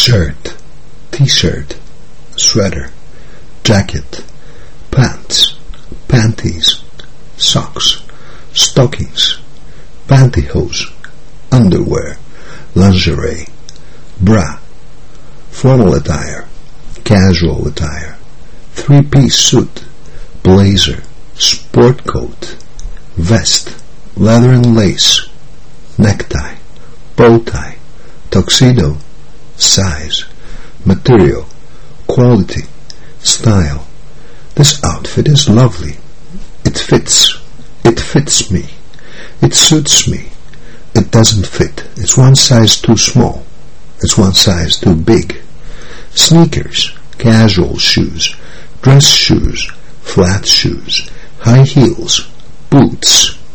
shirt, t-shirt, sweater, jacket, pants, panties, socks, stockings, pantyhose, underwear, lingerie, bra, formal attire, casual attire, three-piece suit, blazer, sport coat, vest, leather and lace, necktie, bow tie, tuxedo, size, material, quality, style. This outfit is lovely. It fits. It fits me. It suits me. It doesn't fit. It's one size too small. It's one size too big. Sneakers, casual shoes, dress shoes, flat shoes, high heels, boots,